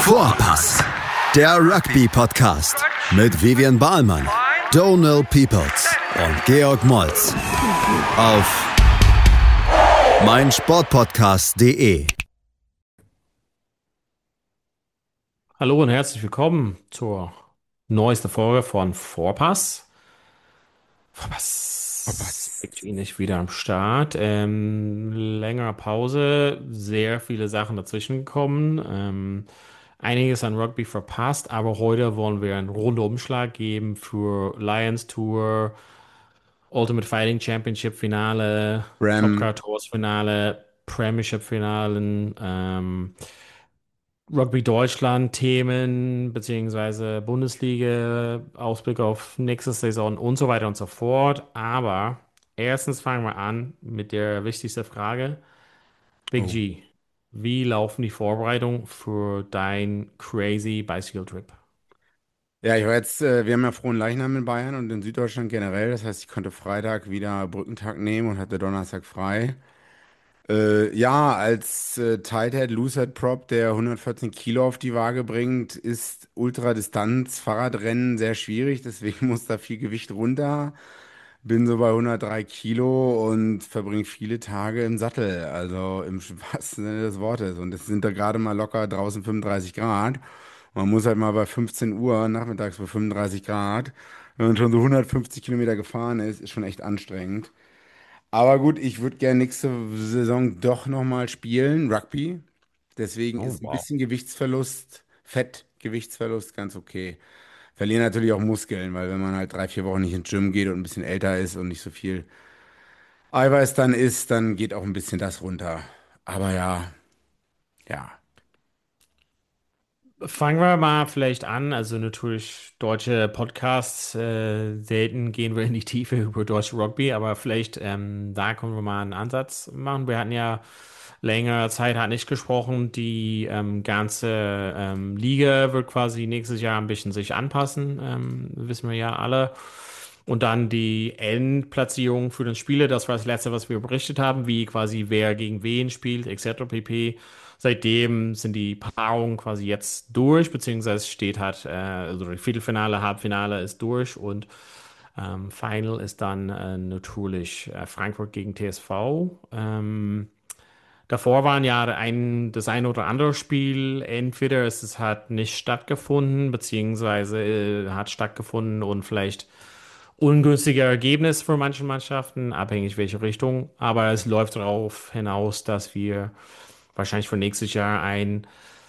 Vorpass, der Rugby-Podcast mit Vivian Bahlmann, Donald Peoples und Georg Moltz auf meinsportpodcast.de. Hallo und herzlich willkommen zur neuesten Folge von Vorpass. Vorpass, Was? Big nicht wieder am Start. Längere Pause, sehr viele Sachen dazwischen gekommen. Einiges an Rugby verpasst, aber heute wollen wir einen Rundumschlag geben für Lions Tour, Ultimate Fighting Championship Finale, Top Ram. Car Tours Finale, Premiership Finalen, Rugby Deutschland Themen beziehungsweise Bundesliga, Ausblick auf nächste Saison und so weiter und so fort. Aber erstens fangen wir an mit der wichtigsten Frage. Big Oh. G, wie laufen die Vorbereitungen für dein crazy Bicycle Trip? Ja, wir haben ja Frohen in Bayern und in Süddeutschland generell. Das heißt, ich konnte Freitag wieder Brückentag nehmen und hatte Donnerstag frei. Ja, als Tighthead, Loosehead Prop, der 114 Kilo auf die Waage bringt, ist Ultradistanz, Fahrradrennen sehr schwierig. Deswegen muss da viel Gewicht runter. Bin so bei 103 Kilo und verbringe viele Tage im Sattel, also im wahrsten Sinne des Wortes. Und es sind da gerade mal locker draußen 35 Grad. Man muss halt mal bei 15 Uhr nachmittags bei 35 Grad, wenn man schon so 150 Kilometer gefahren ist schon echt anstrengend. Aber gut, ich würde gerne nächste Saison doch nochmal spielen, Rugby. Deswegen Oh, ist ein wow. bisschen Gewichtsverlust, Fettgewichtsverlust ganz okay. Verlieren natürlich auch Muskeln, weil wenn man halt 3, 4 Wochen nicht ins Gym geht und ein bisschen älter ist und nicht so viel Eiweiß dann isst, dann geht auch ein bisschen das runter. Aber ja, ja, Fangen wir mal vielleicht an. Also natürlich deutsche Podcasts, selten gehen wir in die Tiefe über deutsche Rugby, aber vielleicht da können wir mal einen Ansatz machen. Wir hatten ja längere Zeit hat nicht gesprochen. Die ganze Liga wird quasi nächstes Jahr ein bisschen sich anpassen, wissen wir ja alle. Und dann die Endplatzierung für den Spieler, das war das Letzte, was wir berichtet haben, wie quasi wer gegen wen spielt, etc. pp. Seitdem sind die Paarungen quasi jetzt durch, beziehungsweise steht halt, also die Viertelfinale, Halbfinale ist durch und Final ist dann natürlich Frankfurt gegen TSV. Davor waren ja das ein oder andere Spiel, entweder es hat nicht stattgefunden, beziehungsweise hat stattgefunden und vielleicht ungünstiger Ergebnis für manche Mannschaften, abhängig welche Richtung. Aber es läuft darauf hinaus, dass wir wahrscheinlich für nächstes Jahr ein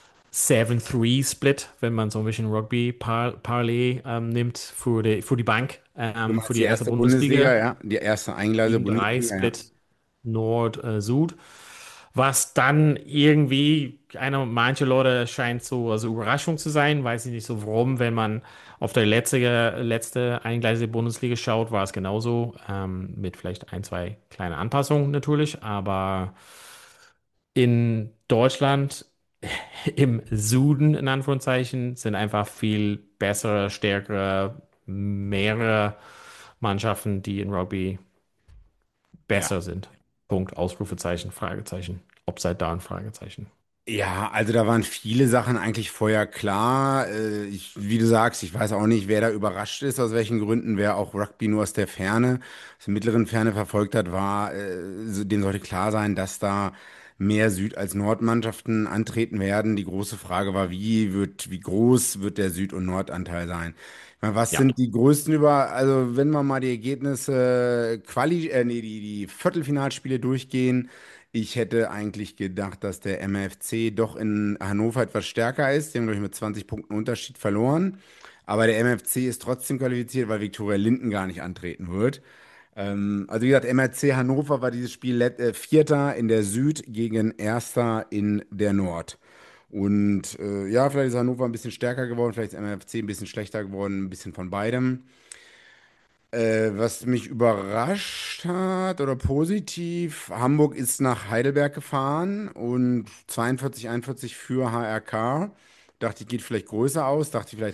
7-3-Split, wenn man so ein bisschen Rugby-Parlay nimmt, für die Bank, du für meinst die die erste erste Bundesliga, Bundesliga. ja, die erste Eingleise Bundesliga, ja. 7-3-Split Nord-Süd. Was dann irgendwie, manche Leute scheint so also Überraschung zu sein, weiß ich nicht so warum, wenn man auf der letzte eingleisige Bundesliga schaut, war es genauso, mit vielleicht ein, zwei kleine Anpassungen natürlich, aber in Deutschland, im Süden in Anführungszeichen, sind einfach viel bessere, stärkere, mehrere Mannschaften, die in Rugby Ja. besser sind. Punkt, Ausrufezeichen, Fragezeichen. Upside down, Fragezeichen. Ja, also da waren viele Sachen eigentlich vorher klar. Wie du sagst, ich weiß auch nicht, wer da überrascht ist, aus welchen Gründen. Wer auch Rugby nur aus der Ferne, aus der mittleren Ferne verfolgt hat, dem sollte klar sein, dass da mehr Süd- als Nordmannschaften antreten werden. Die große Frage war, wie groß wird der Süd- und Nordanteil sein? Ich meine, was Ja, sind die größten also wenn wir mal die Ergebnisse, die Viertelfinalspiele durchgehen. Ich hätte eigentlich gedacht, dass der MFC doch in Hannover etwas stärker ist. Die haben, glaube ich, mit 20 Punkten Unterschied verloren. Aber der MFC ist trotzdem qualifiziert, weil Viktoria Linden gar nicht antreten wird. Also wie gesagt, MRC Hannover war dieses Spiel Vierter in der Süd gegen Erster in der Nord. Und ja, vielleicht ist Hannover ein bisschen stärker geworden, vielleicht ist MFC ein bisschen schlechter geworden, ein bisschen von beidem. Was mich überrascht hat oder positiv, Hamburg ist nach Heidelberg gefahren und 42-41 für HRK. Dachte ich, geht vielleicht größer aus, dachte ich vielleicht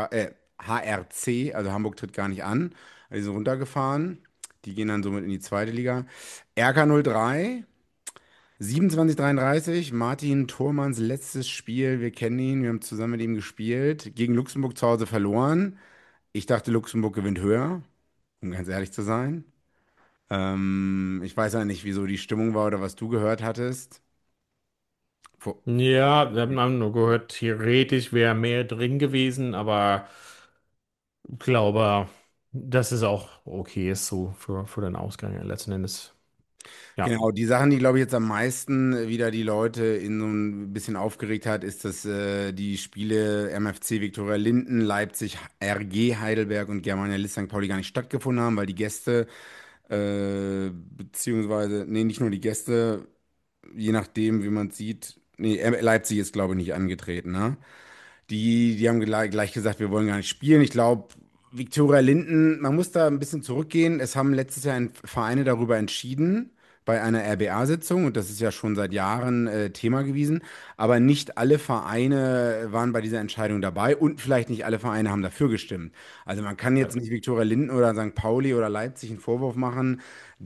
HRC, also Hamburg tritt gar nicht an. Die sind runtergefahren. Die gehen dann somit in die zweite Liga. RK 03 27:33, Martin Thormanns letztes Spiel. Wir kennen ihn, wir haben zusammen mit ihm gespielt. Gegen Luxemburg zu Hause verloren. Ich dachte, Luxemburg gewinnt höher, um ganz ehrlich zu sein. Ich weiß ja nicht, wieso die Stimmung war oder was du gehört hattest. Vor- Ja, wir haben nur gehört, theoretisch wäre mehr drin gewesen, aber ich glaube, dass es auch okay ist so für den Ausgang letzten Endes. Ja. Genau, die Sachen, die, glaube ich, jetzt am meisten wieder die Leute in so ein bisschen aufgeregt hat, ist, dass die Spiele MFC Viktoria Linden, Leipzig, RG Heidelberg und Germania List St. Pauli gar nicht stattgefunden haben, weil die Gäste, beziehungsweise, nee, nicht nur die Gäste, je nachdem, wie man es sieht, nee, Leipzig ist, glaube ich, nicht angetreten, ne? Die haben gleich gesagt, wir wollen gar nicht spielen. Ich glaube, Viktoria Linden, man muss da ein bisschen zurückgehen. Es haben letztes Jahr Vereine darüber entschieden bei einer RBA-Sitzung und das ist ja schon seit Jahren Thema gewesen. Aber nicht alle Vereine waren bei dieser Entscheidung dabei und vielleicht nicht alle Vereine haben dafür gestimmt. Also man kann jetzt nicht Viktoria Linden oder St. Pauli oder Leipzig einen Vorwurf machen,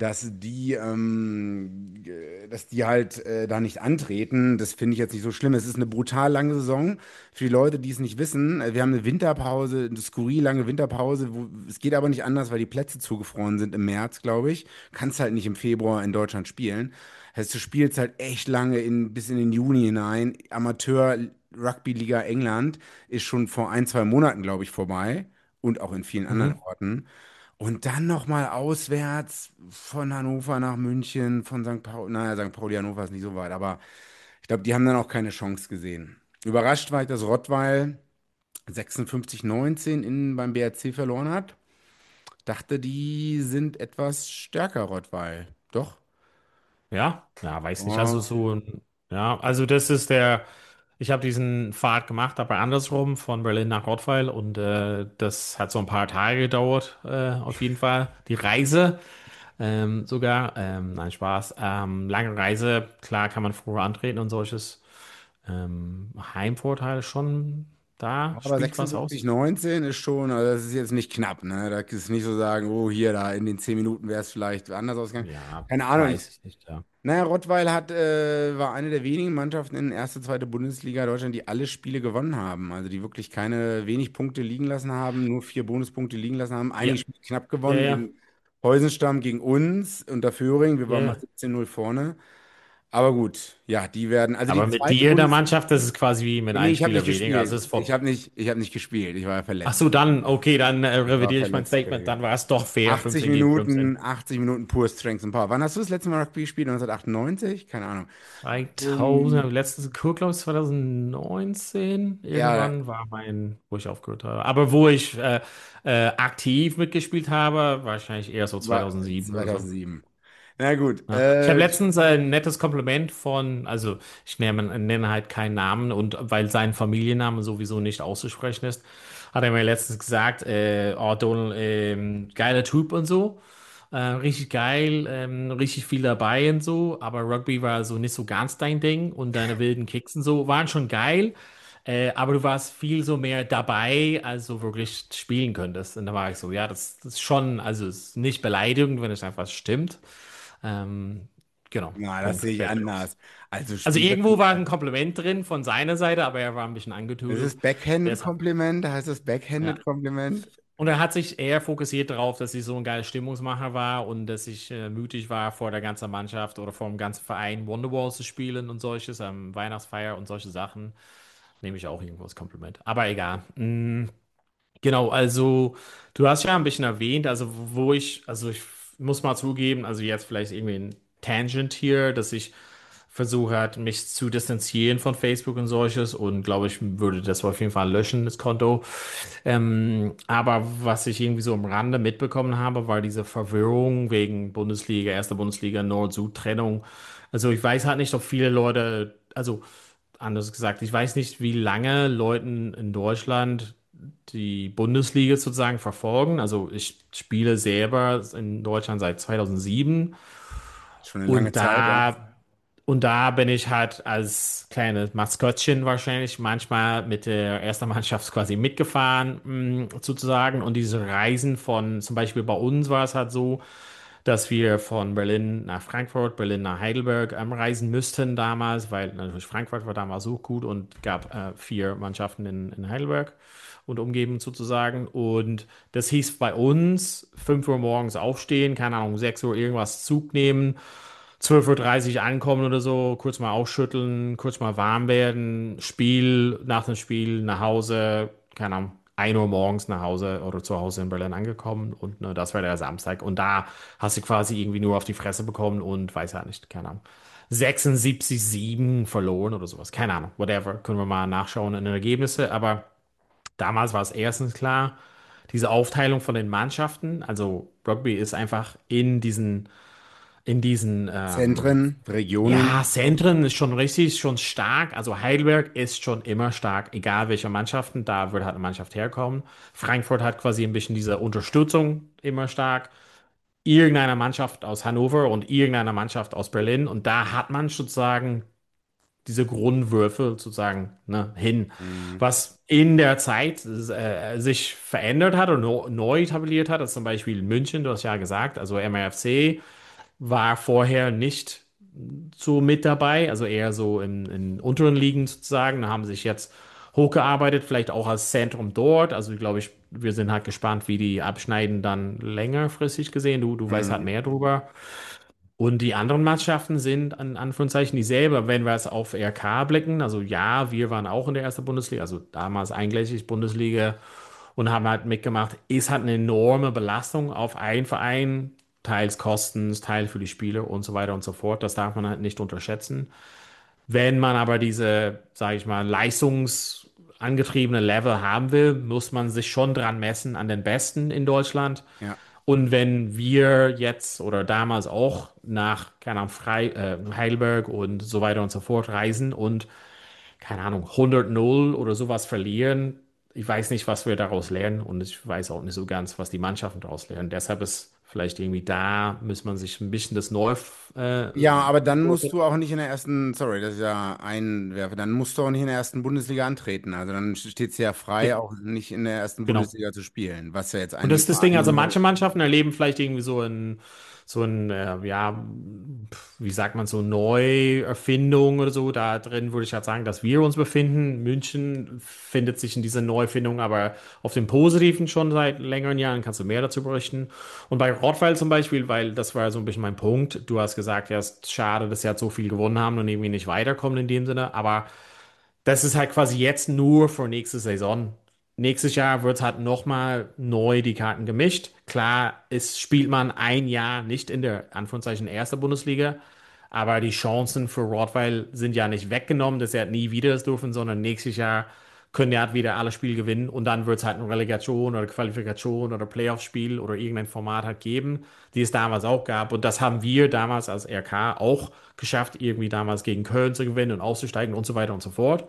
dass die halt da nicht antreten. Das finde ich jetzt nicht so schlimm. Es ist eine brutal lange Saison. Für die Leute, die es nicht wissen, wir haben eine Winterpause, eine skurril lange Winterpause. Es geht aber nicht anders, weil die Plätze zugefroren sind im März, glaube ich. Kannst halt nicht im Februar in Deutschland spielen. Heißt, du spielst halt echt lange bis in den Juni hinein. Amateur Rugby Liga England ist schon vor ein, zwei Monaten, glaube ich, vorbei. Und auch in vielen anderen Mhm. Orten. Und dann nochmal auswärts von Hannover nach München, von St. Pauli. Naja, St. Pauli, Hannover ist nicht so weit, aber ich glaube, die haben dann auch keine Chance gesehen. Überrascht war ich, dass Rottweil 56-19 beim BRC verloren hat. Dachte, die sind etwas stärker, Rottweil. Doch? Ja, weiß nicht. Also Oh, so, ja, also das ist ich habe diesen Pfad gemacht, aber andersrum von Berlin nach Rottweil und das hat so ein paar Tage gedauert, auf jeden Fall. Die Reise sogar, nein, Spaß. Lange Reise, klar kann man früher antreten und solches. Heimvorteil schon da, aber spielt was aus. 56-19 ist schon, also das ist jetzt nicht knapp, ne? Da ist nicht so sagen, oh, hier, da in den 10 Minuten wäre es vielleicht anders ausgegangen. Ja, Keine Ahnung, weiß ich nicht, ja. naja, Rottweil war eine der wenigen Mannschaften in erste, zweite Bundesliga Deutschland, die alle Spiele gewonnen haben. Also die wirklich keine wenig Punkte liegen lassen haben, nur 4 Bonuspunkte liegen lassen haben. Ja, Einige Spiele knapp ja, gewonnen ja, gegen Heusenstamm, gegen uns unter Föhring. Wir waren mal ja. 17-0 vorne. Aber gut, ja, die werden, also die Aber mit zweite dir in der Bundes... Mannschaft, das ist quasi wie mit Nee, einem ich habe nicht Spieler weniger. Also gespielt. es ist vor. Ich habe nicht gespielt. Ich war ja Ach verletzt. so, dann, okay, dann Ich war revidiere ich mein verletzt Statement. gewesen. Dann war es doch fair, 80 15 gegen 15. Minuten, 80 Minuten pur Strength and Power. Wann hast du das letzte Mal Rugby gespielt? 1998? Keine Ahnung. 2000, letztes Kur, glaube ich, 2019. Ja, Irgendwann war wo ich aufgehört habe. Aber wo ich aktiv mitgespielt habe, wahrscheinlich eher so war 2007 oder so. 2007. Na gut. Ja. Ich habe letztens ein nettes Kompliment also ich nenne halt keinen Namen und weil sein Familienname sowieso nicht auszusprechen ist, hat er mir letztens gesagt, oh Donald, geiler Typ und so. Richtig geil, richtig viel dabei und so, aber Rugby war so nicht so ganz dein Ding und deine wilden Kicks und so waren schon geil, aber du warst viel so mehr dabei, als du wirklich spielen könntest. Und da war ich so, ja, das ist schon, also es ist nicht beleidigend, wenn es einfach stimmt. Ähm, genau, Na, das Punkt, sehe ich fertig aus. anders. Also Also Spieler, irgendwo war ein Kompliment drin von seiner Seite, aber er war ein bisschen das angetudelt. ist Backhanded Deshalb, Kompliment, heißt das ja. Backhanded Kompliment? Und er hat sich eher fokussiert darauf, dass ich so ein geiler Stimmungsmacher war und dass ich mutig war, vor der ganzen Mannschaft oder vor dem ganzen Verein Wonderwall zu spielen und solches, am Weihnachtsfeier und solche Sachen. Nehme ich auch irgendwo als Kompliment. Aber egal. Genau, also du hast ja ein bisschen erwähnt, also ich muss mal zugeben, also jetzt vielleicht irgendwie ein Tangent hier, dass ich versuche halt, mich zu distanzieren von Facebook und solches und glaube, ich würde das auf jeden Fall löschen, das Konto. Aber was ich irgendwie so am Rande mitbekommen habe, war diese Verwirrung wegen Bundesliga, erste Bundesliga, Nord-Süd-Trennung. Also ich weiß halt nicht, ob viele Leute, also anders gesagt, ich weiß nicht, wie lange Leuten in Deutschland die Bundesliga sozusagen verfolgen. Also ich spiele selber in Deutschland seit 2007 Schon eine lange und Zeit, ja. da bin ich halt als kleines Maskottchen wahrscheinlich manchmal mit der ersten Mannschaft quasi mitgefahren, sozusagen. Und diese Reisen von, zum Beispiel bei uns war es halt so, dass wir von Berlin nach Frankfurt, Berlin nach Heidelberg reisen müssten damals, weil natürlich Frankfurt war damals so gut und gab 4 Mannschaften in Heidelberg und umgeben sozusagen. Und das hieß bei uns 5 Uhr morgens aufstehen, keine Ahnung, 6 Uhr irgendwas Zug nehmen, 12:30 Uhr ankommen oder so, kurz mal ausschütteln, kurz mal warm werden, Spiel, nach dem Spiel nach Hause, keine Ahnung, 1 Uhr morgens nach Hause oder zu Hause in Berlin angekommen und ne, das war der Samstag. Und da hast du quasi irgendwie nur auf die Fresse bekommen und weiß ja nicht, keine Ahnung. 76-7 verloren oder sowas. Keine Ahnung, whatever. Können wir mal nachschauen in den Ergebnissen. Aber damals war es erstens klar, diese Aufteilung von den Mannschaften, also Rugby ist einfach in diesen Zentren, Regionen. ja, Zentren ist schon richtig, schon stark. Also Heidelberg ist schon immer stark, egal welche Mannschaften, da wird halt eine Mannschaft herkommen. Frankfurt hat quasi ein bisschen diese Unterstützung immer stark. Irgendeine Mannschaft aus Hannover und irgendeine Mannschaft aus Berlin. Und da hat man sozusagen diese Grundwürfe sozusagen ne, hin. Mhm. Was in der Zeit sich verändert hat und neu etabliert hat, ist zum Beispiel München, du hast ja gesagt, also MRFC war vorher nicht so mit dabei, also eher so in unteren Ligen sozusagen, haben sich jetzt hochgearbeitet, vielleicht auch als Zentrum dort. Also glaube ich, wir sind halt gespannt, wie die abschneiden dann längerfristig gesehen. Du weißt halt Mhm. mehr drüber. Und die anderen Mannschaften sind an Anführungszeichen dieselbe. Wenn wir es auf RK blicken, also ja, wir waren auch in der ersten Bundesliga, also damals eingleisig Bundesliga und haben halt mitgemacht, ist halt eine enorme Belastung auf einen Verein, teils Kosten, teils für die Spieler und so weiter und so fort. Das darf man halt nicht unterschätzen. Wenn man aber diese, sage ich mal, leistungsangetriebene Level haben will, muss man sich schon dran messen an den Besten in Deutschland. Ja. Und wenn wir jetzt oder damals auch nach, keine Ahnung, Heidelberg und so weiter und so fort reisen und, keine Ahnung, 100-0 oder sowas verlieren, ich weiß nicht, was wir daraus lernen und ich weiß auch nicht so ganz, was die Mannschaften daraus lernen. Deshalb ist vielleicht irgendwie da, muss man sich ein bisschen das neu Ja, aber dann musst du auch nicht in der ersten, sorry, das ist ja einwerfe, dann musst du auch nicht in der ersten Bundesliga antreten. Also dann steht es ja frei, ja, auch nicht in der ersten genau. Bundesliga zu spielen, was ja jetzt Und das einige ist das Ding, Vereine also nur. manche Mannschaften erleben vielleicht irgendwie so ein, ja, wie sagt man, so Neuerfindung oder so. Da drin würde ich halt sagen, dass wir uns befinden. München findet sich in dieser Neufindung, aber auf dem Positiven schon seit längeren Jahren. Kannst du mehr dazu berichten? Und bei Rottweil zum Beispiel, weil das war so ein bisschen mein Punkt. Du hast gesagt, ja, es ist schade, dass sie halt so viel gewonnen haben und irgendwie nicht weiterkommen in dem Sinne, aber das ist halt quasi jetzt nur für nächste Saison. Nächstes Jahr wird halt nochmal neu die Karten gemischt. Klar, spielt man ein Jahr nicht in der Anführungszeichen erster Bundesliga, aber die Chancen für Rottweil sind ja nicht weggenommen, dass er halt nie wieder das dürfen, sondern nächstes Jahr können die halt wieder alle Spiele gewinnen und dann wird es halt eine Relegation oder Qualifikation oder Playoff-Spiel oder irgendein Format halt geben, die es damals auch gab. Und das haben wir damals als RK auch geschafft, irgendwie damals gegen Köln zu gewinnen und auszusteigen und so weiter und so fort.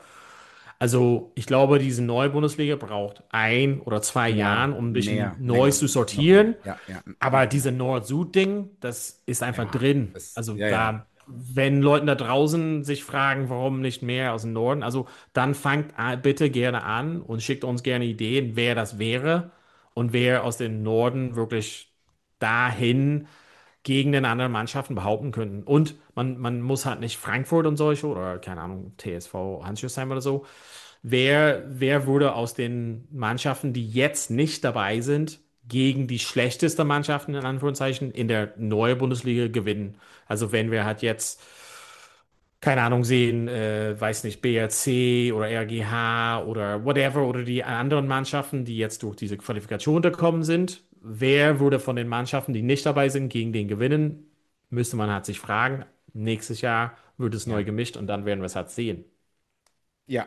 Also ich glaube, diese neue Bundesliga braucht 1 oder 2 Jahren, um ein bisschen Mehr, neu länger, zu noch mehr. sortieren. Ja, ja, Aber diese Nord-Süd-Ding, das ist einfach ja, drin. Also ja, ja. da, wenn Leute da draußen sich fragen, warum nicht mehr aus dem Norden, also dann fangt bitte gerne an und schickt uns gerne Ideen, wer das wäre und wer aus dem Norden wirklich dahin gegen den anderen Mannschaften behaupten könnten. Und man muss halt nicht Frankfurt und solche oder keine Ahnung, TSV Hansjusheim oder so. Wer würde aus den Mannschaften, die jetzt nicht dabei sind, gegen die schlechteste Mannschaften in Anführungszeichen in der neuen Bundesliga gewinnen? Also wenn wir halt jetzt keine Ahnung, sehen, weiß nicht, BRC oder RGH oder whatever oder die anderen Mannschaften, die jetzt durch diese Qualifikation gekommen sind. Wer würde von den Mannschaften, die nicht dabei sind, gegen den gewinnen? Müsste man halt sich fragen. Nächstes Jahr wird es neu Ja. gemischt und dann werden wir es halt sehen. Ja,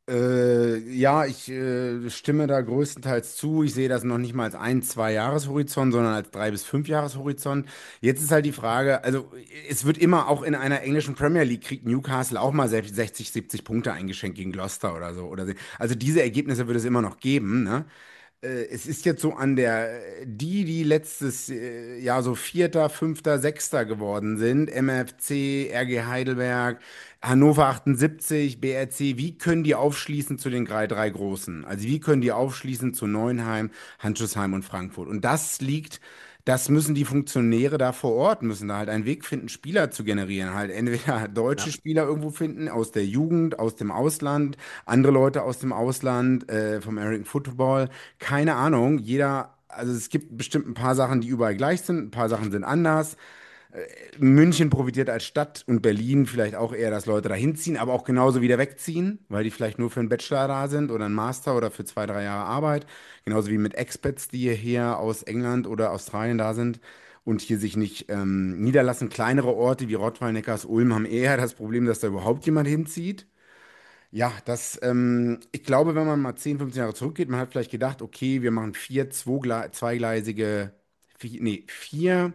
ja, ich stimme da größtenteils zu. Ich sehe das noch nicht mal als 1, 2 Jahreshorizont, sondern als 3 bis 5 Jahreshorizont. Jetzt ist halt die Frage, also es wird immer auch in einer englischen Premier League kriegt Newcastle auch mal 60, 70 Punkte eingeschenkt gegen Gloucester oder so. Also diese Ergebnisse wird es immer noch geben, ne? Es ist jetzt so an die letztes Jahr so Vierter, Fünfter, Sechster geworden sind, MFC, RG Heidelberg, Hannover 78, BRC, wie können die aufschließen zu den drei Großen? Also wie können die aufschließen zu Neuenheim, Handschuhsheim und Frankfurt? Und das liegt Das müssen die Funktionäre da vor Ort, müssen da halt einen Weg finden, Spieler zu generieren. Halt entweder deutsche Ja. Spieler irgendwo finden, aus der Jugend, aus dem Ausland, andere Leute aus dem Ausland, vom American Football. Keine Ahnung. Also es gibt bestimmt ein paar Sachen, die überall gleich sind, ein paar Sachen sind anders. München profitiert als Stadt und Berlin vielleicht auch eher, dass Leute da hinziehen, aber auch genauso wieder wegziehen, weil die vielleicht nur für einen Bachelor da sind oder einen Master oder für 2, 3 Jahre Arbeit. Genauso wie mit Expats, die hier aus England oder Australien da sind und hier sich nicht niederlassen. Kleinere Orte wie Rottweil, Neckars, Ulm haben eher das Problem, dass da überhaupt jemand hinzieht. Ja, ich glaube, wenn man mal 10, 15 Jahre zurückgeht, man hat vielleicht gedacht, okay, wir machen zweigleisige, vier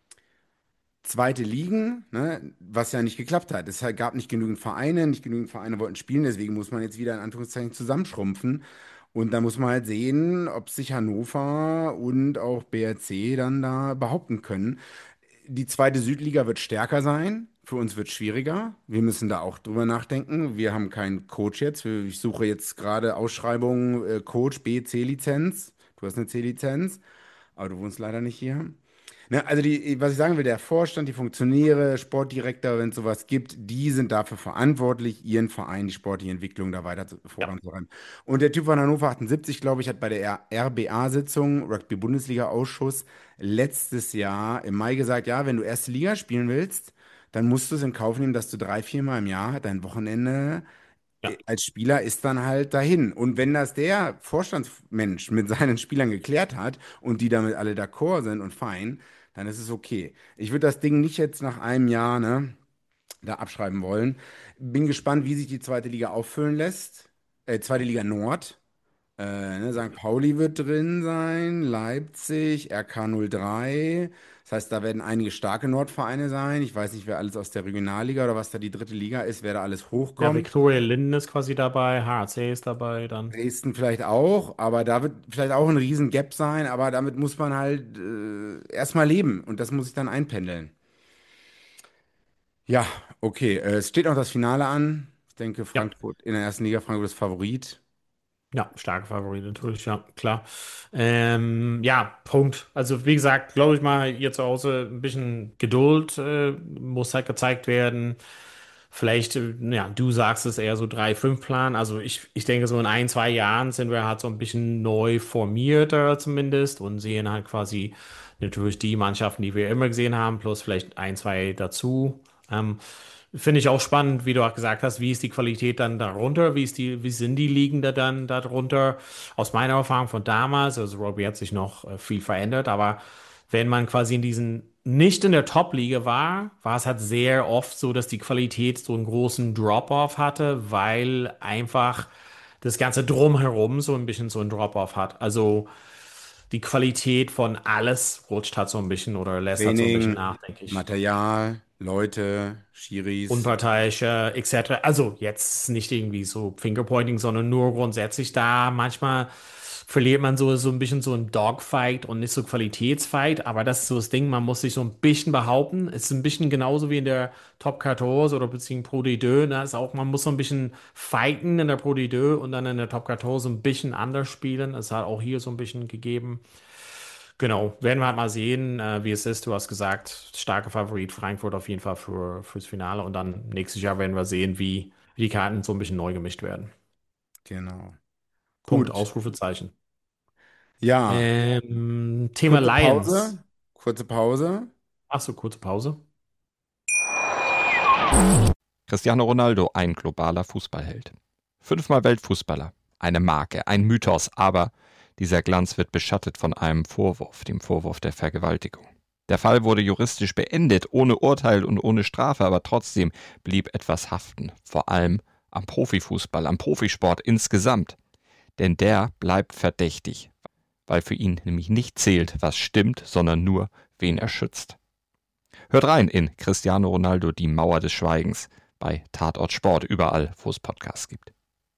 zweite Ligen, ne, was ja nicht geklappt hat. Gab nicht genügend Vereine wollten spielen, deswegen muss man jetzt wieder in Anführungszeichen zusammenschrumpfen. Und da muss man halt sehen, ob sich Hannover und auch BRC dann da behaupten können. Die zweite Südliga wird stärker sein. Für uns wird es schwieriger. Wir müssen da auch drüber nachdenken. Wir haben keinen Coach jetzt. Ich suche jetzt gerade Ausschreibungen, Coach B, C-Lizenz. Du hast eine C-Lizenz, aber du wohnst leider nicht hier. Ne, also was ich sagen will, der Vorstand, die Funktionäre, Sportdirektor, wenn es sowas gibt, die sind dafür verantwortlich, ihren Verein, die sportliche Entwicklung da weiter Ja. voranzutreiben. Und der Typ von Hannover 78, glaube ich, hat bei der RBA-Sitzung, Rugby-Bundesliga-Ausschuss, letztes Jahr im Mai gesagt, ja, wenn du erste Liga spielen willst, dann musst du es in Kauf nehmen, dass du 3, 4 Mal im Jahr dein Wochenende Ja. als Spieler ist dann halt dahin. Und wenn das der Vorstandsmensch mit seinen Spielern geklärt hat und die damit alle d'accord sind und fein, dann ist es okay. Ich würde das Ding nicht jetzt nach einem Jahr, ne, da abschreiben wollen. Bin gespannt, wie sich die zweite Liga auffüllen lässt. Zweite Liga Nord. Ne, St. Pauli wird drin sein, Leipzig, RK 03. Das heißt, da werden einige starke Nordvereine sein. Ich weiß nicht, wer alles aus der Regionalliga oder was da die dritte Liga ist, wer da alles Ja, hochkommt. Viktoria Linden ist quasi dabei, HC ist dabei dann. Dresden vielleicht auch, aber da wird vielleicht auch ein riesen Gap sein, aber damit muss man halt erstmal leben und das muss ich dann einpendeln. Ja, okay. Es steht auch das Finale an. Ich denke, Ja. Frankfurt in der ersten Liga, Frankfurt ist Favorit. Ja, starke Favorit natürlich, ja, klar. Ja, Punkt. Also wie gesagt, glaube ich mal, hier zu Hause ein bisschen Geduld muss halt gezeigt werden. Vielleicht, ja, du sagst es eher so 3-5 Plan. Also ich denke, so in 1, 2 Jahren sind wir halt so ein bisschen neu formierter zumindest und sehen halt quasi natürlich die Mannschaften, die wir immer gesehen haben, plus vielleicht 1, 2 dazu. Finde ich auch spannend, wie du auch gesagt hast, wie ist die Qualität dann darunter, wie sind die Ligen da dann darunter? Aus meiner Erfahrung von damals, also Robbie hat sich noch viel verändert, aber wenn man quasi nicht in der Top-Liga war es halt sehr oft so, dass die Qualität so einen großen Drop-off hatte, weil einfach das ganze Drumherum so ein bisschen so einen Drop-off hat. Also die Qualität von alles rutscht halt so ein bisschen oder lässt halt so ein bisschen Training, nach, denke ich. Material, Leute, Schiris. Unparteiisch, etc. Also jetzt nicht irgendwie so Fingerpointing, sondern nur grundsätzlich da. Manchmal verliert man so ein bisschen so ein Dogfight und nicht so Qualitätsfight, aber das ist so das Ding, man muss sich so ein bisschen behaupten. Es ist ein bisschen genauso wie in der Top 14 oder beziehungsweise Pro D2, ne? Ist auch, man muss so ein bisschen fighten in der Pro D2 und dann in der Top 14 so ein bisschen anders spielen. Es hat auch hier so ein bisschen gegeben. Genau, werden wir halt mal sehen, wie es ist. Du hast gesagt, starker Favorit Frankfurt auf jeden Fall fürs Finale und dann nächstes Jahr werden wir sehen, wie die Karten so ein bisschen neu gemischt werden. Genau. Punkt, Gut. Ausrufezeichen. Ja, Thema kurze Lions. Pause. Kurze Pause. Ach so, kurze Pause. Cristiano Ronaldo, ein globaler Fußballheld. 5-mal Weltfußballer. Eine Marke, ein Mythos, aber dieser Glanz wird beschattet von einem Vorwurf, dem Vorwurf der Vergewaltigung. Der Fall wurde juristisch beendet, ohne Urteil und ohne Strafe, aber trotzdem blieb etwas haften, vor allem am Profifußball, am Profisport insgesamt. Denn der bleibt verdächtig, weil für ihn nämlich nicht zählt, was stimmt, sondern nur, wen er schützt. Hört rein in Cristiano Ronaldo, die Mauer des Schweigens, bei Tatort Sport, überall, wo es Podcasts gibt.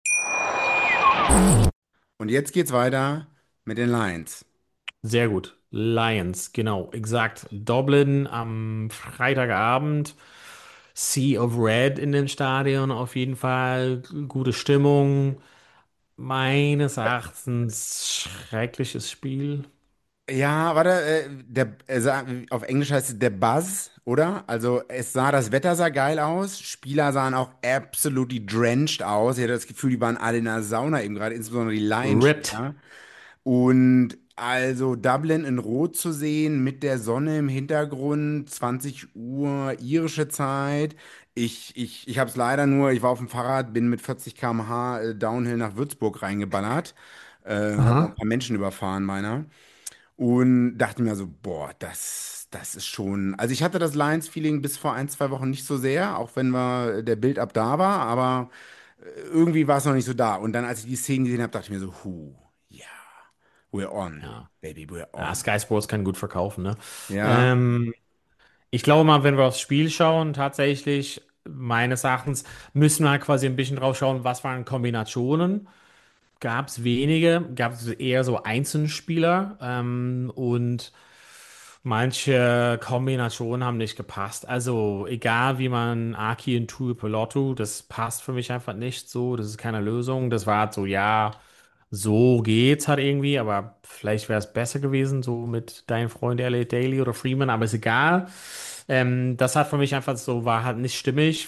Und jetzt geht's weiter mit den Lions. Sehr gut. Lions, genau, exakt. Dublin am Freitagabend. Sea of Red in dem Stadion auf jeden Fall. Gute Stimmung. Meines Erachtens schreckliches Spiel. Ja, warte, auf Englisch heißt es der Buzz, oder? Also das Wetter sah geil aus, Spieler sahen auch absolutely drenched aus. Ich hatte das Gefühl, die waren alle in der Sauna eben gerade, insbesondere die Ripped. Lions-Spieler. Und also Dublin in Rot zu sehen, mit der Sonne im Hintergrund, 20 Uhr irische Zeit. Ich habe es leider nur, ich war auf dem Fahrrad, bin mit 40 km/h Downhill nach Würzburg reingeballert, habe noch ein Aha. paar Menschen überfahren, meiner. Und dachte mir so, boah, das ist schon. Also ich hatte das Lions-Feeling bis vor 1, 2 Wochen nicht so sehr, auch wenn der Build-up da war, aber irgendwie war es noch nicht so da. Und dann, als ich die Szenen gesehen habe, dachte ich mir so, ja, we're on, Ja. baby, we're Ja, on. Sky Sports kann gut verkaufen, ne? Ja, Ähm, Ich glaube mal, wenn wir aufs Spiel schauen, tatsächlich, meines Erachtens, müssen wir quasi ein bisschen drauf schauen, was waren Kombinationen. Gab es wenige, gab es eher so Einzelspieler und manche Kombinationen haben nicht gepasst. Also egal wie man Aki und Tui Pelotto, das passt für mich einfach nicht so. Das ist keine Lösung. Das war halt so, ja, so geht's halt irgendwie, aber vielleicht wäre es besser gewesen, so mit deinen Freunden Elliot Daly oder Freeman, aber ist egal. Das hat für mich einfach so, war halt nicht stimmig.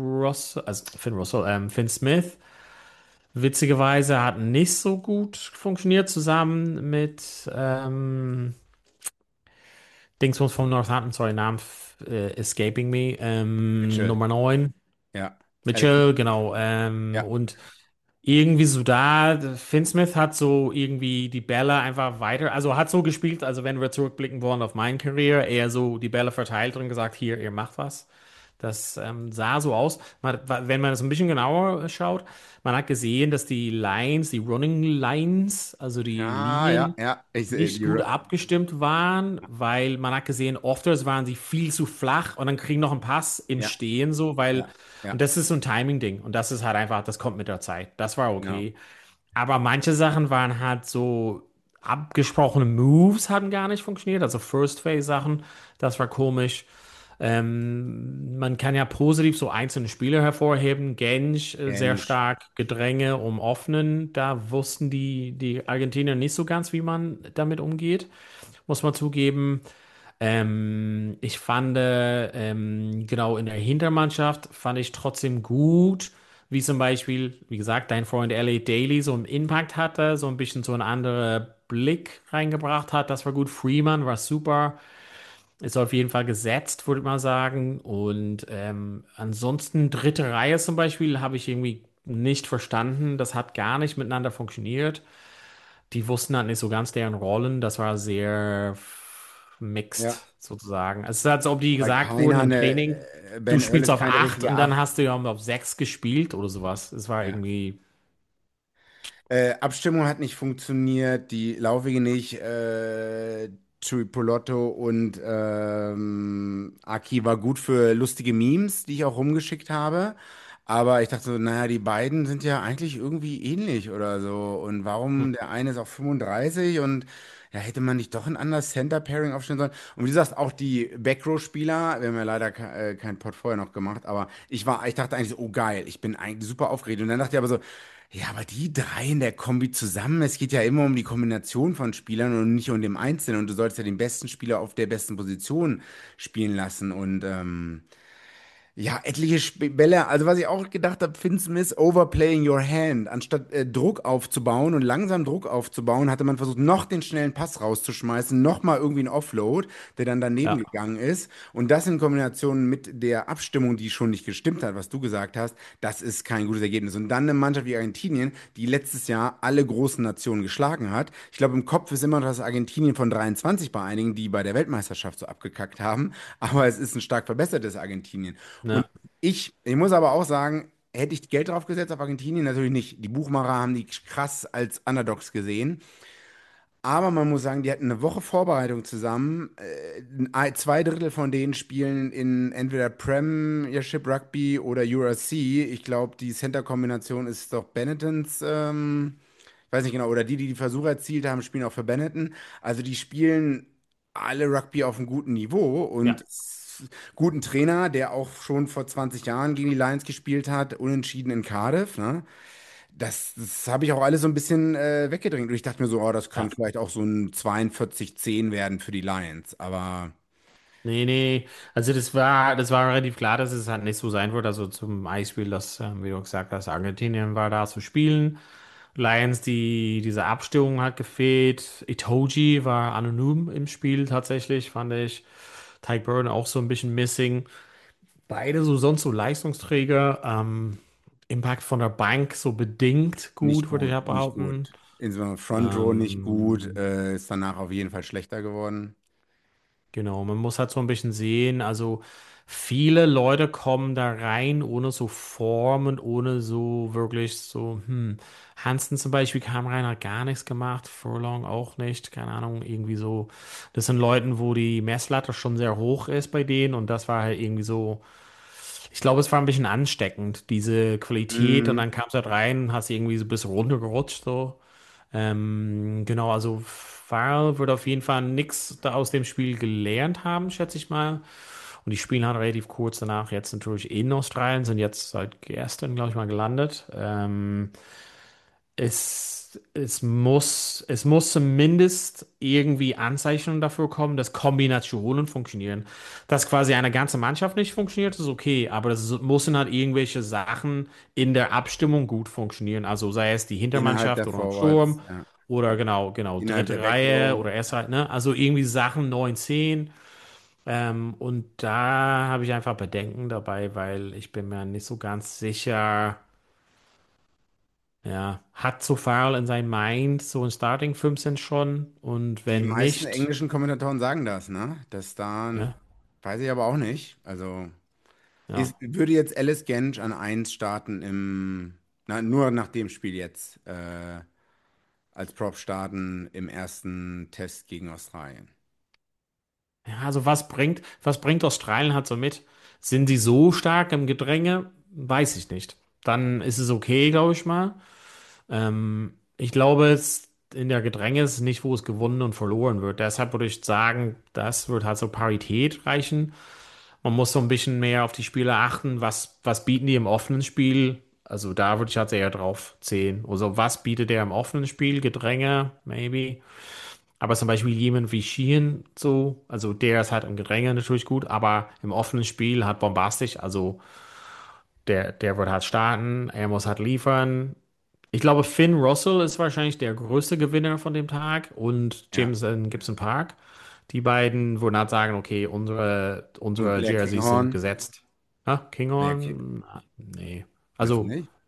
Finn Smith. Witzigerweise hat nicht so gut funktioniert zusammen mit Dingsbums von Northampton, sorry, Name escaping me. Mitchell, Nummer 9 ja. Mitchell, genau. Ja, Und irgendwie so da, Finn Smith hat so irgendwie die Bälle einfach weiter, also hat so gespielt, also wenn wir zurückblicken wollen auf meine Karriere, eher so die Bälle verteilt und gesagt, hier, ihr macht was. Das sah so aus. Wenn man das ein bisschen genauer schaut, man hat gesehen, dass die Lines, die Running Lines, also die ja, ja, Linien, ja. nicht gut abgestimmt waren, weil man hat gesehen, oftmals waren sie viel zu flach und dann kriegen noch einen Pass im Ja, Stehen so, weil, ja, ja, und das ist so ein Timing-Ding und das ist halt einfach, das kommt mit der Zeit. Das war genau. okay. Aber manche Sachen waren halt so, abgesprochene Moves haben gar nicht funktioniert, also First Phase Sachen, das war komisch. Man kann ja positiv so einzelne Spieler hervorheben. Gensch sehr Gensch. stark Gedränge um Offenen. Da wussten die Argentinier nicht so ganz, wie man damit umgeht, muss man zugeben. Ich fand, genau in der Hintermannschaft fand ich trotzdem gut, wie zum Beispiel, wie gesagt, dein Freund Elliot Daly so einen Impact hatte, so ein bisschen so einen anderen Blick reingebracht hat. Das war gut. Freeman war super. Ist auf jeden Fall gesetzt, würde ich mal sagen. Und ansonsten dritte Reihe zum Beispiel habe ich irgendwie nicht verstanden. Das hat gar nicht miteinander funktioniert. Die wussten halt nicht so ganz deren Rollen. Das war sehr Ja. mixed sozusagen. Es ist, als ob die Weil gesagt wurden keiner im eine, Training, du Ben Earl spielst ist auf keine 8 richtige und dann 8. hast du ja auf 6 gespielt oder sowas. Es war Ja. irgendwie, Abstimmung hat nicht funktioniert, die Laufwege nicht. Tuipolotto und Aki war gut für lustige Memes, die ich auch rumgeschickt habe. Aber ich dachte so, naja, die beiden sind ja eigentlich irgendwie ähnlich oder so. Und hm, warum der eine ist auch 35 und ja, hätte man nicht doch ein anderes Center-Pairing aufstellen sollen? Und wie du sagst, auch die Backrow-Spieler, wir haben ja leider kein Pod vorher noch gemacht, aber ich dachte eigentlich so, oh geil, ich bin eigentlich super aufgeregt. Und dann dachte ich aber so, ja, aber die drei in der Kombi zusammen, es geht ja immer um die Kombination von Spielern und nicht um den Einzelnen. Und du sollst ja den besten Spieler auf der besten Position spielen lassen. Und ja, etliche Bälle. Also was ich auch gedacht habe, Finn Smith overplaying your hand. Anstatt Druck aufzubauen und langsam Druck aufzubauen, hatte man versucht, noch den schnellen Pass rauszuschmeißen, noch mal irgendwie einen Offload, der dann daneben ja, gegangen ist. Und das in Kombination mit der Abstimmung, die schon nicht gestimmt hat, was du gesagt hast, das ist kein gutes Ergebnis. Und dann eine Mannschaft wie Argentinien, die letztes Jahr alle großen Nationen geschlagen hat. Ich glaube, im Kopf ist immer noch das Argentinien von 23 bei einigen, die bei der Weltmeisterschaft so abgekackt haben. Aber es ist ein stark verbessertes Argentinien. Und ja, ich muss aber auch sagen, hätte ich Geld drauf gesetzt auf Argentinien? Natürlich nicht. Die Buchmacher haben die krass als Underdogs gesehen. Aber man muss sagen, die hatten eine Woche Vorbereitung zusammen. 2 Drittel von denen spielen in entweder Premiership Rugby oder URC. Ich glaube, die Center-Kombination ist doch Benettons, ich weiß nicht genau, oder die Versuche erzielt haben, spielen auch für Benetton. Also die spielen alle Rugby auf einem guten Niveau und ja. guten Trainer, der auch schon vor 20 Jahren gegen die Lions gespielt hat, unentschieden in Cardiff, ne? das habe ich auch alles so ein bisschen weggedrängt. Und ich dachte mir so, oh, das kann Ja. vielleicht auch so ein 42-10 werden für die Lions. Aber Nee, nee, also das war relativ klar, dass es halt nicht so sein wird. Also zum Beispiel, dass, wie du gesagt hast, Argentinien war da zu spielen. Lions, diese Abstimmung hat gefehlt. Itoji war anonym im Spiel tatsächlich, fand ich. Tyke Burden auch so ein bisschen missing. Beide so sonst so Leistungsträger. Impact von der Bank so bedingt nicht gut, würde ich gut, ja nicht behaupten. gut. Insbesondere Front Row nicht gut, Ähm, ist danach auf jeden Fall schlechter geworden. Genau, man muss halt so ein bisschen sehen, also viele Leute kommen da rein ohne so Form und ohne so wirklich so, Hansen zum Beispiel kam rein, hat gar nichts gemacht, Furlong auch nicht, keine Ahnung, irgendwie so, das sind Leuten, wo die Messlatte schon sehr hoch ist bei denen und das war halt irgendwie so, ich glaube, es war ein bisschen ansteckend, diese Qualität und Mhm. dann kamst du halt rein, hast irgendwie so ein bisschen runtergerutscht so. Genau, also Farrell wird auf jeden Fall nichts da aus dem Spiel gelernt haben, schätze ich mal. Und die spielen halt relativ kurz danach jetzt natürlich in Australien, sind jetzt seit gestern, glaube ich, mal gelandet. Es muss zumindest irgendwie Anzeichnungen dafür kommen, dass Kombinationen funktionieren. Dass quasi eine ganze Mannschaft nicht funktioniert, ist okay, aber müssen halt irgendwelche Sachen in der Abstimmung gut funktionieren. Also sei es die Innerhalb Hintermannschaft der oder im Forwards, Sturm ja. oder genau, Innerhalb dritte der Reihe Backrow. oder erst halt, ne? Also irgendwie Sachen 9 10. Und da habe ich einfach Bedenken dabei, weil ich bin mir nicht so ganz sicher. Ja, hat so Farrell in seinem Mind so ein Starting 15 schon? Und Die wenn meisten nicht, englischen Kommentatoren sagen das, ne? Das da, ja, weiß ich aber auch nicht. Also, ja. würde jetzt Alice Gensch an eins starten nur nach dem Spiel jetzt, als Prop starten im ersten Test gegen Australien. Ja, also was bringt Australien halt so mit? Sind sie so stark im Gedränge? Weiß ich nicht. Dann ist es okay, glaube ich mal. Ich glaube, in der Gedränge ist nicht, wo es gewonnen und verloren wird. Deshalb würde ich sagen, das wird halt so Parität reichen. Man muss so ein bisschen mehr auf die Spieler achten. Was bieten die im offenen Spiel? Also da würde ich halt eher drauf zählen. Also was bietet der im offenen Spiel? Gedränge, maybe. Aber zum Beispiel jemand wie Sheehan so, also der ist halt im Gedränge natürlich gut, aber im offenen Spiel hat bombastisch, also der wird halt starten, er muss halt liefern. Ich glaube, Finn Russell ist wahrscheinlich der größte Gewinner von dem Tag und Ja. Jameson Gibson Park. Die beiden würden halt sagen, okay, Und unsere Blair Jerseys sind Kinghorn? gesetzt. Ah, Nee, Kinghorn? Nee. meinst du Also nicht?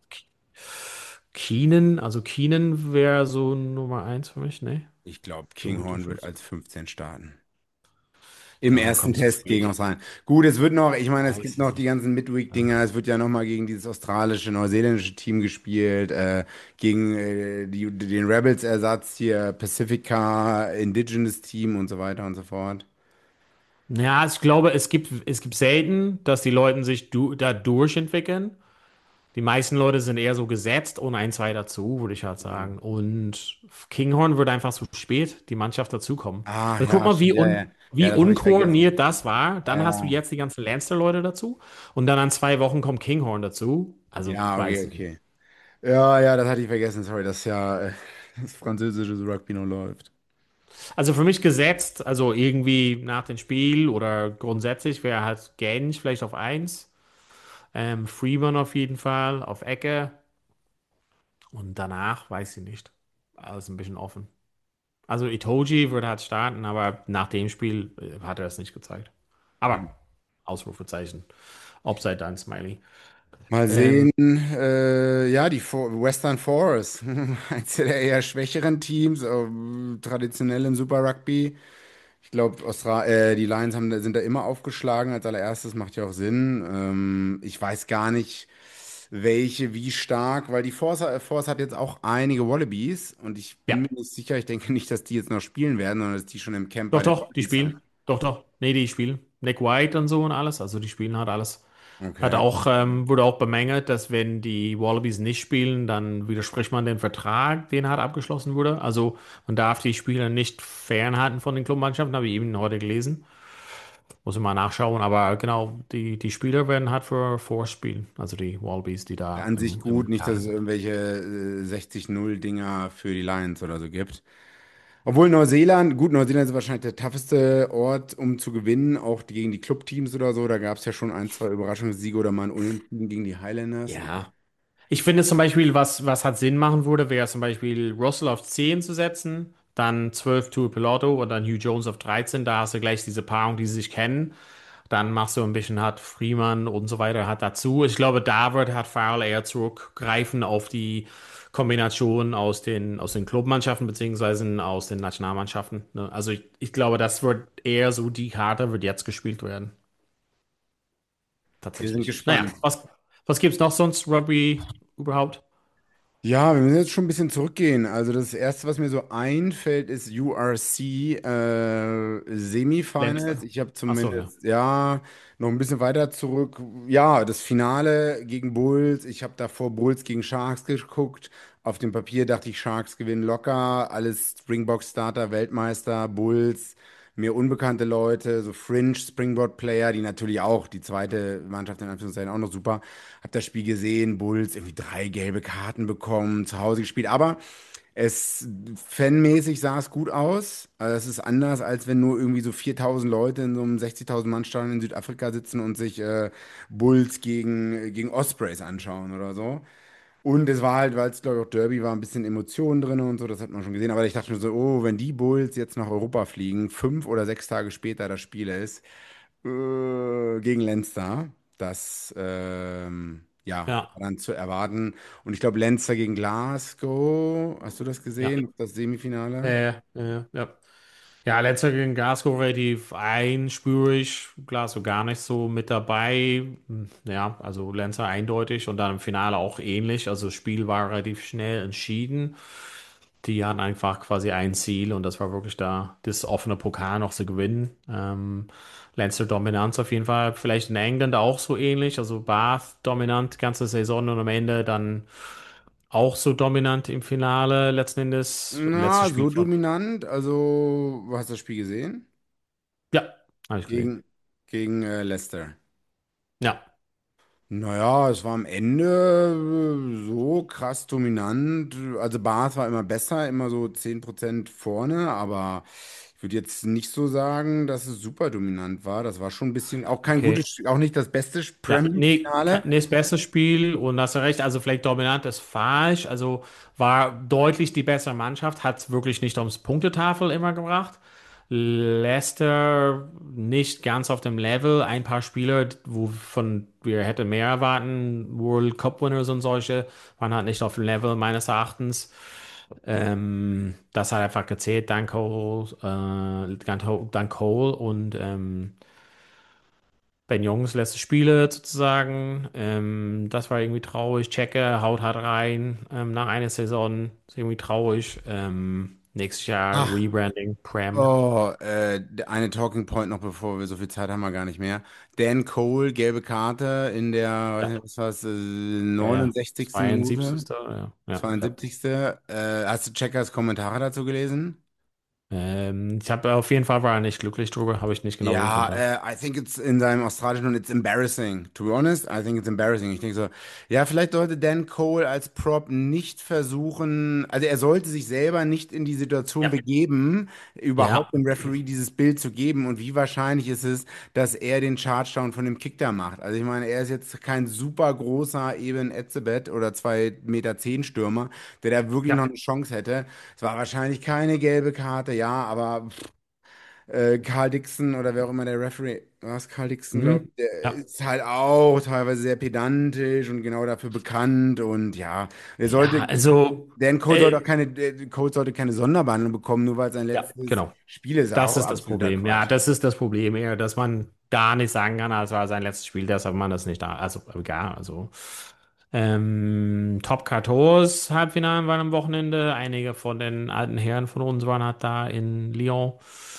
Keenan wäre so Nummer eins für mich, ne? Ich glaube, So unter Kinghorn wird 15. als 15 starten. Im Ja, ersten kommt zu Test gegen spät. Australien. Gut, es wird noch, ich meine, es gibt Weiß noch die nicht. ganzen Ja. Midweek-Dinger. Es wird ja noch mal gegen dieses australische, neuseeländische Team gespielt, gegen den Rebels-Ersatz hier, Pacifica, Indigenous Team und so weiter und so fort. Ja, ich glaube, es gibt selten, dass die Leute sich da durchentwickeln. Die meisten Leute sind eher so gesetzt und ein, zwei dazu, würde ich halt Ja. sagen. Und Kinghorn wird einfach zu spät die Mannschaft dazukommen. Ah, Also guck ja, mal, stimmt, ja, ja. Ja, wie das habe ich vergessen. unkoordiniert das war. Dann hast du Ja, jetzt die ganzen Lancer-Leute dazu und dann an 2 Wochen kommt Kinghorn dazu. Also ja, okay, weiß ich nicht. okay. Ja, ja, das hatte ich vergessen, sorry, dass ja das französische Rugby noch läuft. Also für mich gesetzt, also irgendwie nach dem Spiel oder grundsätzlich wäre halt Gänch vielleicht auf eins. Freeman auf jeden Fall auf Ecke und danach weiß ich nicht. Alles ein bisschen offen. Also Itoji würde halt starten, aber nach dem Spiel hat er es nicht gezeigt. Aber Ausrufezeichen. Upside Down Smiley. Mal Ähm, sehen, ja, die Western Force, eins der eher schwächeren Teams, traditionell im Super Rugby. Ich glaube, die Lions sind da immer aufgeschlagen als allererstes, macht ja auch Sinn. Ich weiß gar nicht, welche wie stark, weil die Force hat jetzt auch einige Wallabies und ich ja, bin mir nicht sicher, ich denke nicht, dass die jetzt noch spielen werden, sondern dass die schon im Camp bei doch, den doch, die Wallabies sind. spielen. Doch, doch. Nee, die spielen. Nick White und so und alles. Also die spielen halt alles. Okay. Wurde auch bemängelt, dass wenn die Wallabies nicht spielen, dann widerspricht man den Vertrag, den halt abgeschlossen wurde. Also man darf die Spieler nicht fernhalten von den Clubmannschaften, habe ich eben heute gelesen. Muss ich mal nachschauen, aber genau, die Spieler werden halt für vorspielen, also die Wallabies, die da An sich gut, im nicht, dass es Kader sind. irgendwelche 60-0-Dinger für die Lions oder so gibt. Obwohl Neuseeland, gut, Neuseeland ist wahrscheinlich der tougheste Ort, um zu gewinnen, auch gegen die Clubteams oder so. Da gab es ja schon ein, zwei Überraschungssiege oder mal ein Unentschieden gegen die Highlanders. Ja. Ich finde zum Beispiel, was halt Sinn machen würde, wäre zum Beispiel Russell auf 10 zu setzen, dann 12 Tuipulotu und dann Hugh Jones auf 13. Da hast du gleich diese Paarung, die sie sich kennen. Dann machst du ein bisschen halt Freeman und so weiter hat dazu. Ich glaube, da wird halt Farrell eher zurückgreifen auf die Kombination aus den Clubmannschaften beziehungsweise aus den Nationalmannschaften. Ne? Also ich glaube, das wird eher so die Karte, wird jetzt gespielt werden. Wir sind Tatsächlich. Naja, gespannt. was gibt's noch sonst, Rugby überhaupt? Ja, wir müssen jetzt schon ein bisschen zurückgehen. Also das Erste, was mir so einfällt, ist URC Semifinals. Leinster. Ich habe Ach so, ja. zumindest, ja, noch ein bisschen weiter zurück. Ja, das Finale gegen Bulls. Ich habe davor Bulls gegen Sharks geguckt. Auf dem Papier dachte ich, Sharks gewinnen locker. Alles Springboks-Starter, Weltmeister, Bulls. Mir unbekannte Leute, so Fringe Springboard-Player, die natürlich auch, die zweite Mannschaft in Anführungszeichen auch noch super. Hab das Spiel gesehen, Bulls irgendwie 3 gelbe Karten bekommen, zu Hause gespielt. Aber fanmäßig sah es gut aus. Also es ist anders, als wenn nur irgendwie so 4000 Leute in so einem 60.000 Mann Stadion in Südafrika sitzen und sich Bulls gegen Ospreys anschauen oder so. Und es war halt, weil es glaube ich auch Derby war, ein bisschen Emotionen drin und so, das hat man schon gesehen. Aber ich dachte mir so, oh, wenn die Bulls jetzt nach Europa fliegen, 5 oder 6 Tage später das Spiel ist, gegen Leinster. Das ja, Ja. war dann zu erwarten. Und ich glaube, Leinster gegen Glasgow, hast du das Ja. gesehen? Das Semifinale? Ja. Ja, letzter gegen Glasgow relativ einspürig, Glasgow gar nicht so mit dabei. Ja, also Lenzer eindeutig und dann im Finale auch ähnlich. Also das Spiel war relativ schnell entschieden. Die hatten einfach quasi ein Ziel und das war wirklich da, das offene Pokal noch zu gewinnen. Leinster Dominanz auf jeden Fall. Vielleicht in England auch so ähnlich. Also Bath dominant ganze Saison und am Ende dann auch so dominant im Finale letzten Endes. Letztes Na, Spiel so von. dominant. Also, du hast das Spiel gesehen? Ja, habe ich gesehen. Gegen Leicester. Ja, Naja, es war am Ende so krass dominant. Also Bath war immer besser, immer so 10% vorne, aber ich würde jetzt nicht so sagen, dass es super dominant war. Das war schon ein bisschen, auch kein okay. gutes, auch nicht das beste Ja, nee, Premier-Finale. nee, das beste Spiel und hast du recht, also vielleicht dominant ist falsch, also war deutlich die bessere Mannschaft, hat es wirklich nicht ums Punktetafel immer gebracht. Leicester nicht ganz auf dem Level, ein paar Spieler, wovon wir hätten mehr erwarten, World Cup Winners und solche, waren halt nicht auf dem Level meines Erachtens. Das hat einfach gezählt, dank Cole und Ben Jungs letzte Spiele sozusagen. Das war irgendwie traurig. Checker haut hart rein nach einer Saison. Ist irgendwie traurig. Nächstes Jahr Ach, Rebranding, Prem. oh, eine Talking Point noch, bevor wir so viel Zeit haben wir gar nicht mehr. Dan Cole, gelbe Karte in der, weiß Ja, nicht, was war es, ja. 69. Minute, 72. Ja. 72. Hast du Checkers Kommentare dazu gelesen? Ich habe auf jeden Fall war er nicht glücklich drüber, habe ich nicht genau den Ja, Kommentar. I think it's in seinem australischen und it's embarrassing. To be honest, I think it's embarrassing. Ich denke so, ja, vielleicht sollte Dan Cole als Prop nicht versuchen, also er sollte sich selber nicht in die Situation Ja, begeben, überhaupt ja, dem Referee dieses Bild zu geben. Und wie wahrscheinlich ist es, dass er den Chargedown von dem Kick da macht? Also ich meine, er ist jetzt kein super großer Eben Etzebeth oder 2,10 Meter Stürmer, der da wirklich noch ja, eine Chance hätte. Es war wahrscheinlich keine gelbe Karte, ja, aber Carl Dixon oder wer auch immer der Referee, war es Carl Dixon, glaube mhm. ich, der Ja. ist halt auch teilweise sehr pedantisch und genau dafür bekannt und ja, er Ja, sollte, also, Dan Cole sollte auch keine, Cole sollte keine Sonderbehandlung bekommen, nur weil es sein ja, letztes genau. Spiel ist, Das auch ist das absoluter Problem. Ja, Quatsch. das ist das Problem eher, dass man da nicht sagen kann, es war sein letztes Spiel, deshalb man das nicht da. Also egal, also Top 14 Halbfinalen waren am Wochenende. Einige von den alten Herren von uns waren halt da in Lyon.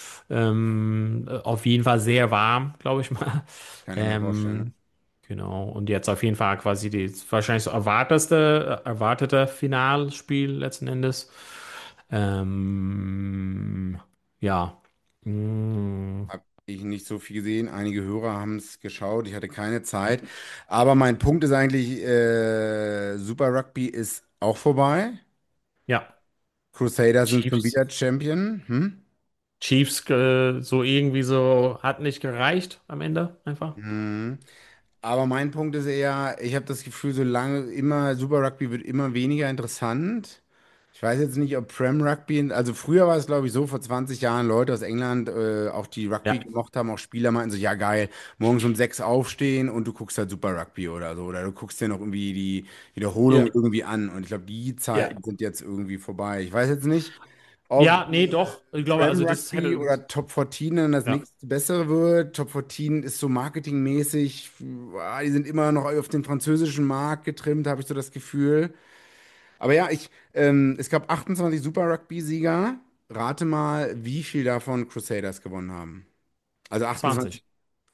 Auf jeden Fall sehr warm, glaube ich mal. Kann ich mir vorstellen. Ähm, genau. Und jetzt auf jeden Fall quasi das wahrscheinlich so erwartete Finalspiel letzten Endes. Ähm, ja. Mm. Ich nicht so viel gesehen. Einige Hörer haben es geschaut. Ich hatte keine Zeit. Aber mein Punkt ist eigentlich, Super Rugby ist auch vorbei. Ja, Crusaders sind schon Chiefs. wieder Champion. Hm? Chiefs, so irgendwie so, hat nicht gereicht am Ende einfach. Mhm. Aber mein Punkt ist eher, ich habe das Gefühl, Super Rugby wird immer weniger interessant. Ich weiß jetzt nicht, ob Prem Rugby, also früher war es, glaube ich, so, vor 20 Jahren Leute aus England, auch die Rugby Ja, gemocht haben, auch Spieler meinten so, ja geil, morgens um 6 aufstehen und du guckst halt Super Rugby oder so. Oder du guckst dir noch irgendwie die Wiederholung ja, irgendwie an. Und ich glaube, die ja. Zeiten sind jetzt irgendwie vorbei. Ich weiß jetzt nicht, ob Ja, nee, doch. Ich glaube, Prem also das Rugby hätte, oder Top 14 dann das ja. nächste bessere wird. Top 14 ist so marketingmäßig, die sind immer noch auf den französischen Markt getrimmt, habe ich so das Gefühl. Aber ja, es gab 28 Super Rugby-Sieger. Rate mal, wie viel davon Crusaders gewonnen haben. Also 28. 20,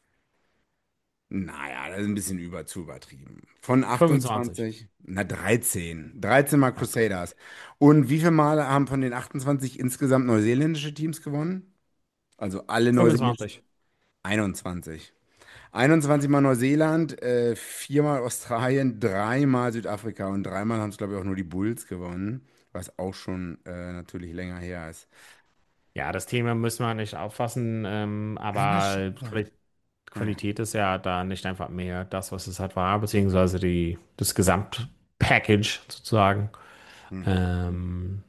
Naja, das ist ein bisschen zu übertrieben. Von 25, 28, na 13. 13 Mal Crusaders. Und wie viele Male haben von den 28 insgesamt neuseeländische Teams gewonnen? Also alle neuseeländischen. 25. 21. 21 Mal Neuseeland, 4 Mal Australien, 3 Mal Südafrika und 3 Mal haben es, glaube ich, auch nur die Bulls gewonnen, was auch schon natürlich länger her ist. Ja, das Thema müssen wir nicht auffassen, Aber aber schade. Naja. Qualität ist ja da nicht einfach mehr das, was es halt war, beziehungsweise das Gesamtpackage sozusagen. Hm. Ähm,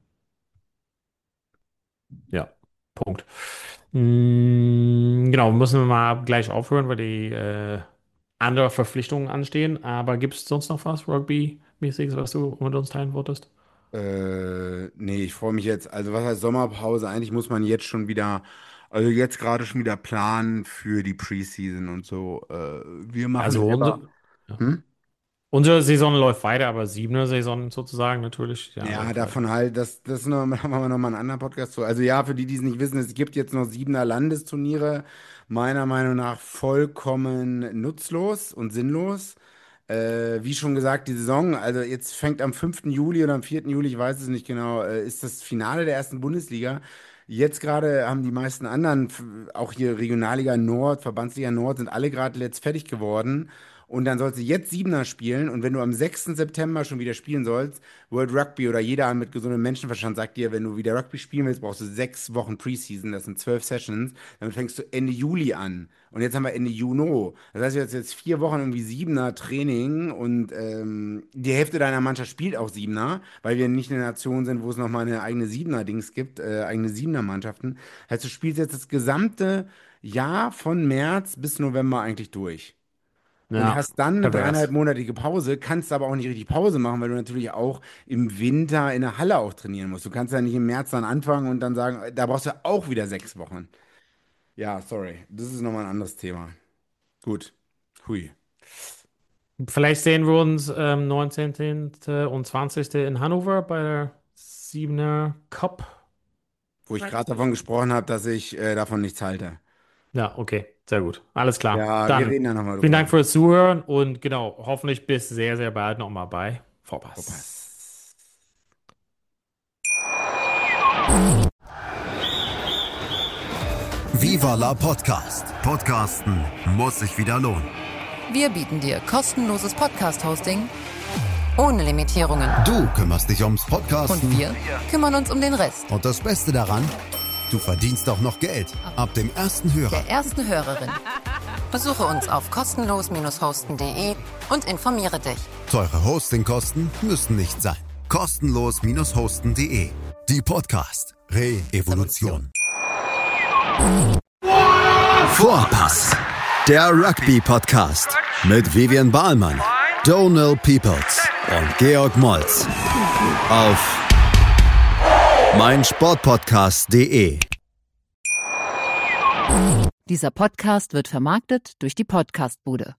ja, Punkt. Genau, müssen wir mal gleich aufhören, weil die andere Verpflichtungen anstehen. Aber gibt es sonst noch was Rugby-mäßiges, was du mit uns teilen wolltest? Nee, ich freue mich jetzt. Also was heißt Sommerpause? Eigentlich muss man jetzt schon wieder, also jetzt gerade schon wieder planen für die Preseason und so. Wir machen Also selber. ja. Hm? Unsere Saison läuft weiter, aber siebener Saison sozusagen natürlich, ja, Ja, läuft weiter. davon halt, das noch, machen wir nochmal einen anderen Podcast zu. Also ja, für die, die es nicht wissen, es gibt jetzt noch 7er Landesturniere, meiner Meinung nach vollkommen nutzlos und sinnlos. Wie schon gesagt, die Saison, also jetzt fängt am 5. Juli oder am 4. Juli, ich weiß es nicht genau, ist das Finale der ersten Bundesliga. Jetzt gerade haben die meisten anderen, auch hier Regionalliga Nord, Verbandsliga Nord, sind alle gerade jetzt fertig geworden. Und dann sollst du jetzt Siebener spielen. Und wenn du am 6. September schon wieder spielen sollst, World Rugby oder jeder mit gesundem Menschenverstand sagt dir, wenn du wieder Rugby spielen willst, brauchst du 6 Wochen Preseason, das sind 12 Sessions. Damit fängst du Ende Juli an. Und jetzt haben wir Ende Juni. Das heißt, jetzt 4 Wochen irgendwie Siebener Training und die Hälfte deiner Mannschaft spielt auch Siebener, weil wir nicht eine Nation sind, wo es nochmal eine eigene Siebener-Dings gibt, eigene Siebener-Mannschaften. Heißt, du spielst jetzt das gesamte Jahr von März bis November eigentlich durch. Und Ja, hast dann eine pervers. 3,5-monatige Pause, kannst aber auch nicht richtig Pause machen, weil du natürlich auch im Winter in der Halle auch trainieren musst. Du kannst ja nicht im März dann anfangen und dann sagen, da brauchst du auch wieder 6 Wochen. Ja, sorry, das ist nochmal ein anderes Thema. Gut. Hui. Vielleicht sehen wir uns 19. und 20. in Hannover bei der Siebener Cup. Wo ich gerade davon gesprochen habe, dass ich davon nichts halte. Ja, okay, sehr gut. Alles klar. Ja, wir Dann reden da nochmal vielen drüber. Dank fürs Zuhören und genau, hoffentlich bis sehr, sehr bald nochmal bei Vorpass. Verpasst. Viva la Podcast. Podcasten muss sich wieder lohnen. Wir bieten dir kostenloses Podcast-Hosting ohne Limitierungen. Du kümmerst dich ums Podcasten. Und wir kümmern uns um den Rest. Und das Beste daran, du verdienst auch noch Geld. Ab dem ersten Hörer. Der ersten Hörerin. Besuche uns auf kostenlos-hosten.de und informiere dich. Teure Hostingkosten müssen nicht sein. Kostenlos-hosten.de. Die Podcast Re-Evolution. Vorpass. Der Rugby-Podcast mit Vivian Bahlmann, Donald Peoples und Georg Moltz auf meinsportpodcast.de. Dieser Podcast wird vermarktet durch die Podcastbude.